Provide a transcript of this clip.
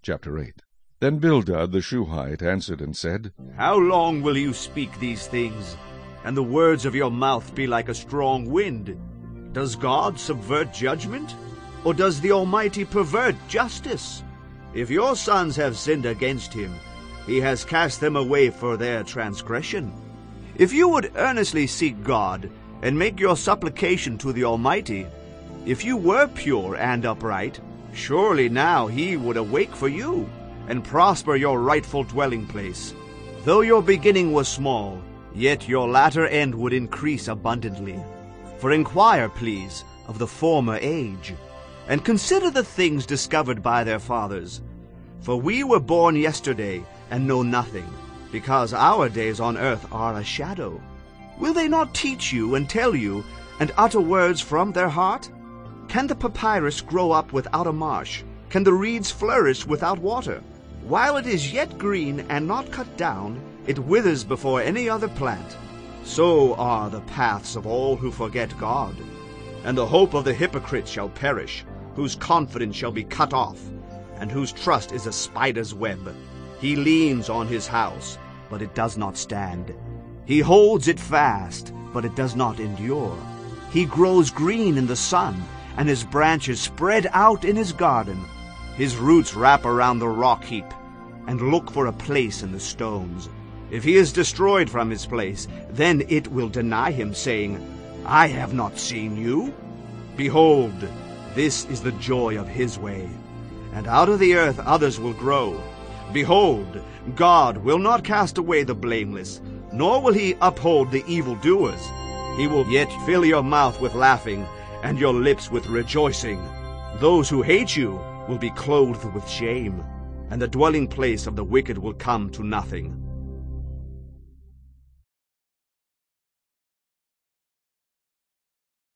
Chapter 8. Then Bildad the Shuhite answered and said, How long will you speak these things, and the words of your mouth be like a strong wind? Does God subvert judgment, or does the Almighty pervert justice? If your sons have sinned against him, he has cast them away for their transgression. If you would earnestly seek God, and make your supplication to the Almighty, if you were pure and upright, surely now he would awake for you, and prosper your rightful dwelling place. Though your beginning was small, yet your latter end would increase abundantly. For inquire, please, of the former age, and consider the things discovered by their fathers. For we were born yesterday, and know nothing, because our days on earth are a shadow. Will they not teach you and tell you, and utter words from their heart? Can the papyrus grow up without a marsh? Can the reeds flourish without water? While it is yet green and not cut down, it withers before any other plant. So are the paths of all who forget God. And the hope of the hypocrite shall perish, whose confidence shall be cut off, and whose trust is a spider's web. He leans on his house, but it does not stand. He holds it fast, but it does not endure. He grows green in the sun, and his branches spread out in his garden. His roots wrap around the rock heap, and look for a place in the stones. If he is destroyed from his place, then it will deny him, saying, I have not seen you. Behold, this is the joy of his way, and out of the earth others will grow. Behold, God will not cast away the blameless, nor will he uphold the evildoers. He will yet fill your mouth with laughing, and your lips with rejoicing. Those who hate you will be clothed with shame, and the dwelling place of the wicked will come to nothing.